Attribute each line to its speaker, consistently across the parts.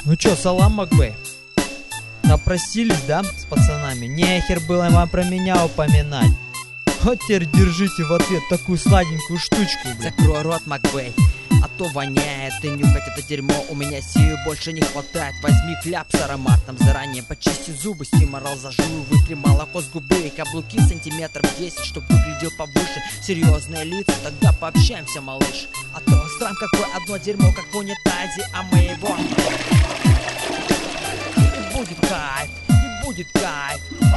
Speaker 1: Ну чё, салам, Макбей? Напросились, да, с пацанами? Нехер было вам про меня упоминать. Вот теперь держите в ответ такую сладенькую штучку, блядь.
Speaker 2: Закрой рот, Макбей, а то воняет. И нюхать это дерьмо у меня сил больше не хватает. Возьми кляп с ароматом, заранее почисти зубы, стиморал зажуй, вытри молоко с губы, каблуки сантиметров 10, чтоб выглядел повыше. Серьезные лица, тогда пообщаемся, малыш. А то срам какое одно дерьмо, как в унитазе, а мы его... И будет кайф, и будет кайф.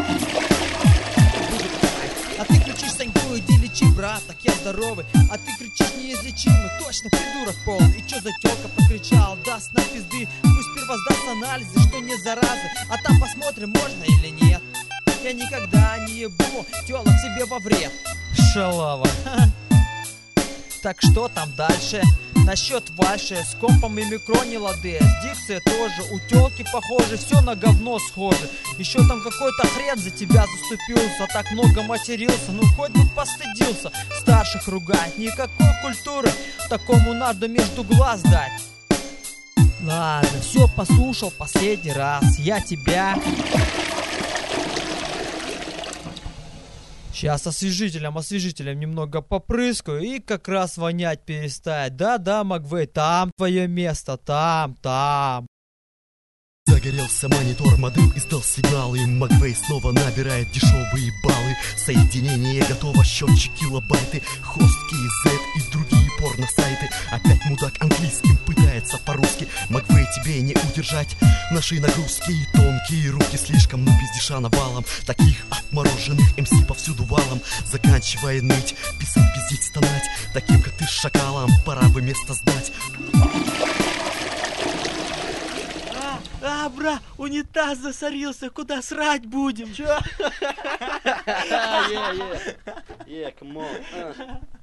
Speaker 2: А ты кричишь, Саньку, иди лечи, брат, так я здоровый. А ты кричишь, неизлечимый, точно придурок полный. И чё за тёлка покричал, даст на пизды. Пусть сперва сдаст анализы, что не заразы, а там посмотрим, можно или нет. Я никогда не ебу тёлок себе во вред.
Speaker 1: Шалава. Так что там дальше? Насчет вальши, с компом и микро не лады, с дикцией тоже, у тёлки похоже, все на говно схоже. Еще там какой-то хрен за тебя заступился, так много матерился, ну хоть бы постыдился. Старших ругать, никакой культуры, такому надо между глаз дать. Ладно, все послушал последний раз, я тебя... Сейчас освежителем немного попрыскаю и как раз вонять перестает. Да-да, Маквей, там твое место, там.
Speaker 3: Загорелся монитор, модем издал сигналы. Маквей снова набирает дешевые баллы. Соединение готово, счетчик килобайты, хост KZ и другие порно-сайты. Опять мудак английским пытается по-русски. Маквей, тебе не удержать наши нагрузки. Тонкие руки слишком, но пиздеша навалом. Таких отмороженных МС повсюду валом. Заканчивая ныть, писать, пиздеть, стонать. Таким, как ты, с шакалом, пора бы место сдать.
Speaker 4: Бра, унитаз засорился, куда срать будем? Чё?
Speaker 5: Yeah, come on.